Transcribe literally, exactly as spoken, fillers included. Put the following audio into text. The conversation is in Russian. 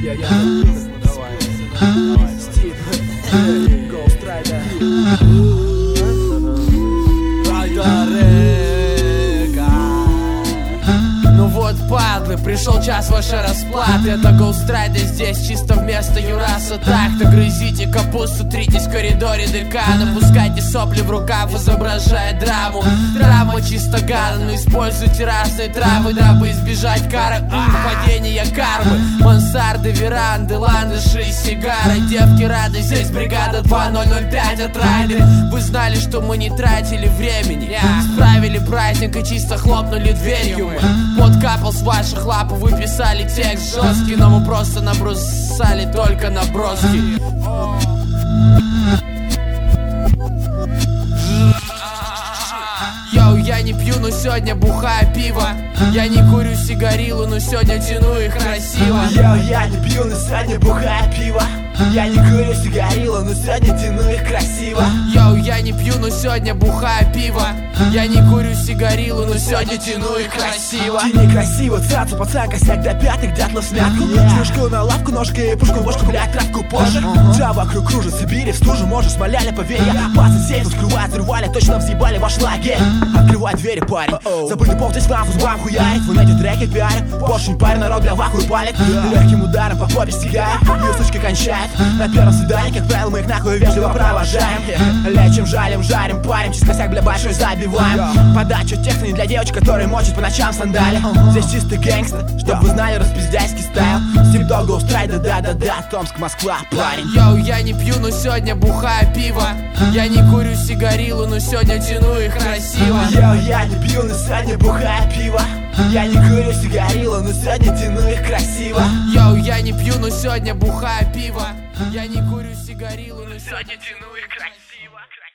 Я, я, давай, давай, Стив, Ghost Rider, Райдерека. Ну вот, падлы, пришел час вашей расплаты. Это Ghost Rider здесь чисто вместо Юраса. Так-то грызите капусту, тритесь в коридоре декана. Пускайте сопли в рукав, изображая драму. Драма чисто гана, но используйте разные травы, дабы избежать кары, падения кармы. Мансарды, веранды, ландыши и сигары. Девки рады, здесь бригада два ноль ноль пять от Райды. Вы знали, что мы не тратили времени, справили праздник и чисто хлопнули дверью мы. Пот капал с ваших лап, вы писали текст жесткий, но мы просто набросали только наброски. Йоу, я не пью, но сегодня бухаю пиво. Я не курю сигарилу, но сегодня тяну их красиво. Йоу, я не пью, но сегодня бухаю пиво. Я не курю сигарилу, но сегодня тяну их красиво. Йоу, я не пью, но сегодня бухаю пиво. Я не курю сигарилу, но сегодня тяну их красиво. Тяни красиво, цацу, пацан, косяк до пятых, дятла в смятку. Чушку на лавку, ножкой, пушку, ложку, блядь, травку позже. Вся вокруг кружит, Сибири, в стужу, может, смоляли поверья. Пасы сейф скрывают, взрывали, точно взъебали ваш лагерь. Открывай двери, парень, забытый пол, здесь вам вам хуярит. Вы на эти треки пиарят, больше не парень, народ для ваху палит. Легким ударом по попе стигает, и сучки кончает. На первом свидании, как правило, мы их нахуй вежливо провожаем. Лечим, жалим, жарим, парим, через косяк, бля, большой забиваем. Подача текста не для девочек, которые мочат по ночам сандали. Здесь чистый гэнгста, чтоб вы знали распиздяйский стайл. Стив Дог, Ghost Rider, да-да-да, Томск, Москва, парень. Йоу, я не пью, но сегодня бухаю пиво. Я не курю сигарилу, но сегодня тяну их красиво. Йоу, я не пью, но сегодня бухаю пиво. Я не курю сигарилу, но сегодня тяну их красиво. Йоу, я не пью, но сегодня бухаю пиво. Я не курю сигарилу, но сегодня тяну их красиво.